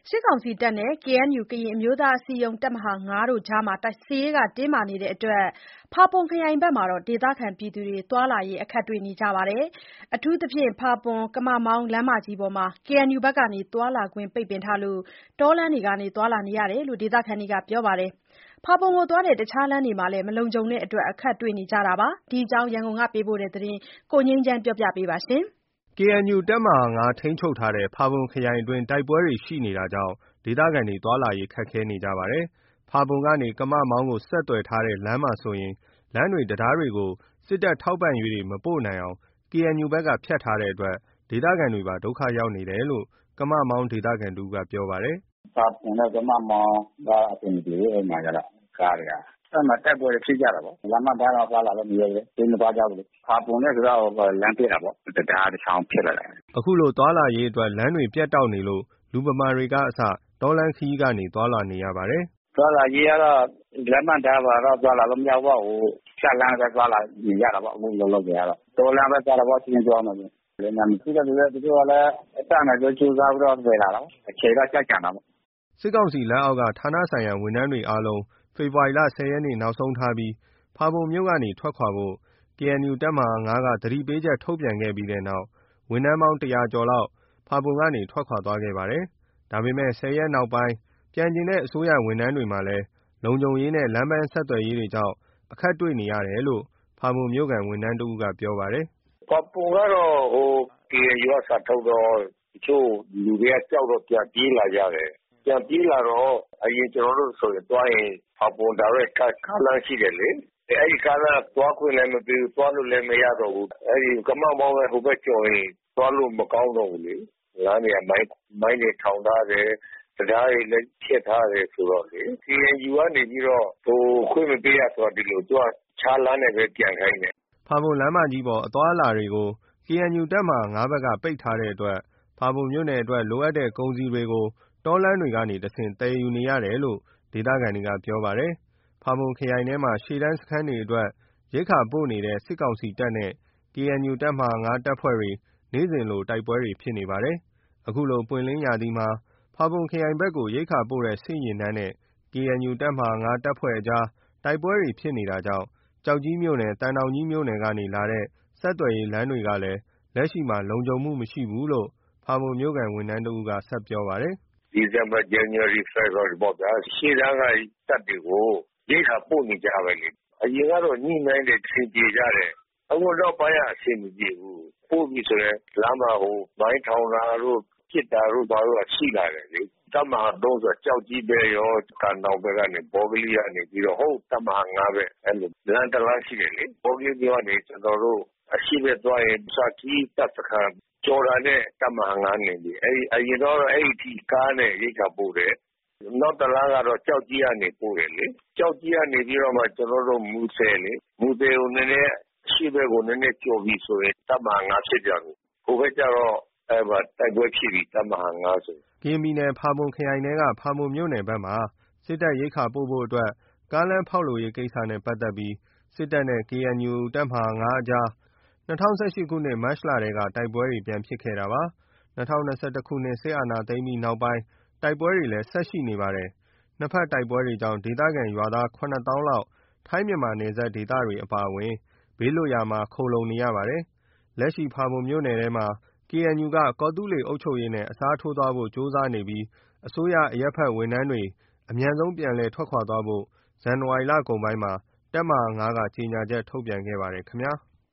စစ်ကောင်စီတပ်နဲ့ KNU ကရင်အမျိုးသားအစည်းအရုံး တပ်မဟာ ၅ တို့ကြား စစ်ရေးတင်းမာနေတဲ့အတွက် ဖာပွန်ခရိုင်ဘက်မှာ ဒေသခံတွေ သွားလာရေး အခက်တွေ့နေကြပါတယ်။ အထူးသဖြင့် ဖာပွန်-ကမာမောင်း လမ်းမကြီးပေါ်မှာ KNU ဘက်က သွားလာခွင့်ပိတ်ထားလို့ တောလမ်းတွေကနေ သွားလာနေရတယ်လို့ ဒေသခံတွေက ပြောပါတယ်။ ဖာပွန်သွားတဲ့ တခြားလမ်းတွေမှာလည်း မလုံခြုံတဲ့အတွက် အခက်တွေ့နေကြတာပါ။ ဒီအကြောင်း ရန်ကုန်ကပေးပို့တဲ့သတင်းကို ကိုငြိမ်းချမ်းက တင်ပြပေးထားပါတယ်။ KNU တပ်မဟာ ၅ ထိန်းချုပ်ထားတဲ့ ဖာပွန်ခရိုင်အတွင်း တိုက်ပွဲတွေရှိနေတာကြောင့် ဒေသခံတွေ သွားလာရေး ခက်ခဲနေကြပါတယ်။ ဖာပွန်ကနေ ကမာမောင်းကို ဆက်သွယ်ထားတဲ့ လမ်းမှာဆိုရင် လမ်းတွေ၊ တံတားတွေကို စစ်တပ်ထောက်ပံ့ရေးတွေ မပို့နိုင်အောင် KNU ဘက်က ဖြတ်ထားတဲ့အတွက် ဒေသခံတွေပါ ဒုက္ခရောက်နေတယ်လို့ ကမာမောင်းဒေသခံတဦးက ပြောပါတယ်။ “ဖာပွန်နဲ့ ကမာမောင်းက အဆင်မပြေဘူး။ အဲဒီမှာကျတော့ ကားတွေက။ အဲဒီမှာ တိုက်ပွဲတွေဖြစ်ကြတာပေါ့။ လမ်းမတံတားတောင် သွားလာလို့မရဲဘူးလေ။ ပေးမသွားကြဘူးလေ။ ဖာပွန်နဲ့ဆိုတော့ လမ်းပျက်တာပေါ့။ တံတားတချောင်းဖြစ်လိုက်တယ်။” အခုလို သွားလာရေးအတွက် လမ်းတွေပြတ်တောက်နေလို့ လူဗမာတွေကအစ တောလမ်းခရီးကနေ သွားလာနေရပါတယ်။ “သွားလာရေးကတော့ လမ်းမတံတားပေါ်တော့ သွားလာလို့မရဘူးပေါ့။ ဖြတ်လမ်းပဲ သွားလာနေကြတာပေါ့။ အခုလောလောဆယ်ကတော့။ တောလမ်းပဲသွားတာပေါ့။ ရှင်းရှင်းပြောရမယ်ဆို။ လက်နက်မရှိတဲ့သူလည်း သူတို့ကလည်း အတတ်နိုင်ဆုံးကြိုးစားပြီးတော့ သယ်လာတာပေါ့။ အချိန်တော့ ကြန့်ကြာတာပေါ့။ ” စစ်ကောင်စီလက်အောက်က ဌာနဆိုင်ရာဝန်ထမ်းတွေအားလုံး ဖေဖော်ဝါရီ ၁၀ ရက်နေ့ နောက်ဆုံးထားပြီး ဖာပွန်မြို့ကနေ ထွက်ခွာဖို့ KNU တပ်မဟာ ၅ က သတိပေးချက်ထုတ်ပြန်ခဲ့ပြီးနောက် ဝန်ထမ်းပေါင်း ၁၀၀ ကျော်လောက် ဖာပွန်ကနေ ထွက်ခွာသွားခဲ့ပါတယ်။ ဒါပေမဲ့ ၁၀ ရက်နောက်ပိုင်း ပြန်ချင်တဲ့ အစိုးရဝန်ထမ်းတွေမှာလည်း လုံခြုံရေးနဲ့ လမ်းပန်းဆက်သွယ်ရေးကြောင့် အခက်တွေ့နေရတယ်လို့ ဖာပွန်မြို့ခံ ဝန်ထမ်းတဦးက ပြောပါတယ်။ “ဖာပွန်ကတော့ KNU က စာထုတ်တော့ တချို့လူတွေက ကြောက်တော့ ပြန်ပြေးလာကြတယ်။ ပြန်ပြေးလာတော့ အရင်ကျနော်တို့ဆိုရင် သွားရင် ဖာပွန် တိုက်ရိုက်ကားလမ်းရှိတယ်လေ။ အဲဒီကားလမ်းက သွားခွင့်လည်းမပေးဘူး။ သွားလို့လည်းမရတော့ဘူး။ အဲဒီ ကမာမောင်းပဲ ဟိုဘက်ကျော်ရင် သွားလို့မကောင်းတော့ဘူးလေ။ လမ်းတွေက မိုင်းတွေထောင်ထားတယ်။ တံတားတွေလည်း ဖျက်ထားတယ်ဆိုတော့လေ။ KNU ကနေပြီးတော့ ခွင့်မပေးဘူးဆိုတာ ဒီလို သူက တခြားလမ်းနဲ့ပဲ ပြန်ခိုင်းတယ်။ ” ဖာပွန်လမ်းမကြီးပေါ် အသွားအလာတွေကို KNU တပ်မဟာ ၅ ဘက်က ပိတ်ထားတဲ့အတွက် ဖာပွန်မြို့နယ်အတွက် လိုအပ်တဲ့ ကုန်စည်တွေကို တောလမ်းတွေကနေတဆင့် သယ်ယူနေရတယ်လို့ ဒေသခံတွေက ပြောပါတယ်။ ဖာပွန်ခရိုင်ထဲမှာ ရှေ့တန်းစခန်းတွေအတွက် ရိက္ခာပို့နေတဲ့ စစ်ကောင်စီတပ်နဲ့ KNU တပ်မဟာ ၅ တပ်ဖွဲ့တွေ နေ့စဉ်လို တိုက်ပွဲတွေ ဖြစ်နေပါတယ်။ အခုလို ပွင့်လင်းရာသီမှာ ဖာပွန်ခရိုင်ဘက်ကို ရိက္ခာပို့တဲ့ စစ်ယာဉ်တန်းနဲ့ KNU တပ်မဟာ ၅ တပ်ဖွဲ့အကြား တိုက်ပွဲတွေဖြစ်နေတာကြောင့် ကျောက်ကြီးမြို့နယ်၊ သံတောင်ကြီးမြို့နယ်ကနေလာတဲ့ ဆက်သွယ်ရေးလမ်းတွေကလည်း လက်ရှိမှာ လုံခြုံမှုမရှိဘူးလို့ ဖာပွန်မြို့ခံ ဝန်ထမ်းတဦးက ဆက်ပြောပါတယ်။ “ဒီဇင်ဘာ ဇန်နဝါရီ၊ ဖေဖော်ဝါရီပေါ့ဗျာ။ ရှေ့တန်းက တပ်တွေကို ရိက္ခာပို့နေကြပဲလေ။ အရင်ကတော့ ညှိနှိုင်းတယ်၊ အဆင်ပြေကြတယ်။ အခုနောက်ပိုင်းက အဆင်မပြေဘူး။ ပို့ပြီဆိုရင် လမ်းမှာ မိုင်းထောင်တာတို့၊ ပစ်တာတို့ ဘာတို့က ရှိလာတယ်လေ။ တပ်မဟာ ၃ ဆိုတာ ကျောက်ကြီးဘက်ရော၊ သံတောင်ဘက်ကနေ ဘောဂလိကနေပြီးတော့ ဟိုး တပ်မဟာ ၅ ဘက် အဲလိုလမ်းတလမ်းရှိတယ်လေ။ ဘောဂလိမြို့ကနေ ကျနော်တို့ အရှေ့ဘက်သွားရင် ပစာခီးတပ်စခန်းကျော်တာနဲ့ တပ်မဟာ ၅ နယ်မြေ။ အရင်တုန်းကတော့ အဲဒီအထိ ကားနဲ့ ရိက္ခာပို့တယ်။ နောက်တလမ်းကတော့ ကျောက်ကြီးကနေ ပို့တယ်လေ။ ကျောက်ကြီးကနေပြီးတော့မှ ကျနော်တို့ မူဆယ်လေ။ မူဆယ်ကို နည်းနည်း အရှေ့ဘက်ကို နည်းနည်းကျော်ပြီဆိုရင် တပ်မဟာ ၅ ဖြစ်ပြန်ပြီ။ ဟိုဘက်ကျတော့ တိုက်ပွဲဖြစ်ပြီ တပ်မဟာ ၅ ဆိုရင်။ ” ကရင်ပြည်နယ် ဖာပွန်ခရိုင်ထဲက ဖာပွန်မြို့နယ်ဘက်မှာ စစ်တပ်ရိက္ခာပို့ဖို့အတွက် ကားလမ်းဖောက်လုပ်ရေးကိစ္စနဲ့ ပတ်သက်ပြီး စစ်တပ်နဲ့ KNU တပ်မဟာ ၅ အကြား ၂၀၁၈ ခုနှစ် မတ်လထဲက တိုက်ပွဲတွေ ပြန်ဖြစ်ခဲ့တာပါ။ ၂၀၂၁ စစ်အာဏာသိမ်းပြီးနောက်ပိုင်း တိုက်ပွဲတွေလည်း ဆက်ရှိနေပါတယ်။ နှစ်ဘက်တိုက်ပွဲတွေကြောင့် ဒေသခံရွာသား ၇ သောင်းလောက် ထိုင်းမြန်မာနယ်စပ်ဒေသတွေအပါအဝင် ဘေးလွတ်ရာမှာ ခိုလှုံနေရပါတယ်။ လက်ရှိ ဖာပွန်မြို့နယ်ထဲမှာ KNU က ကော်သူးလေအုပ်ချုပ်ရေးနဲ့ အစားထိုးသွားဖို့ ကြိုးစားနေပြီး အစိုးရ၊ အရပ်ဘက်ဝန်ထမ်းတွေ အမြန်ဆုံးပြန်လည်ထွက်ခွာသွားဖို့ ဇန်နဝါရီလကုန်ပိုင်းမှာ တပ်မဟာ ၅ က ကြေညာချက်ထုတ်ပြန်ခဲ့ပါတယ်ခင်ဗျာ။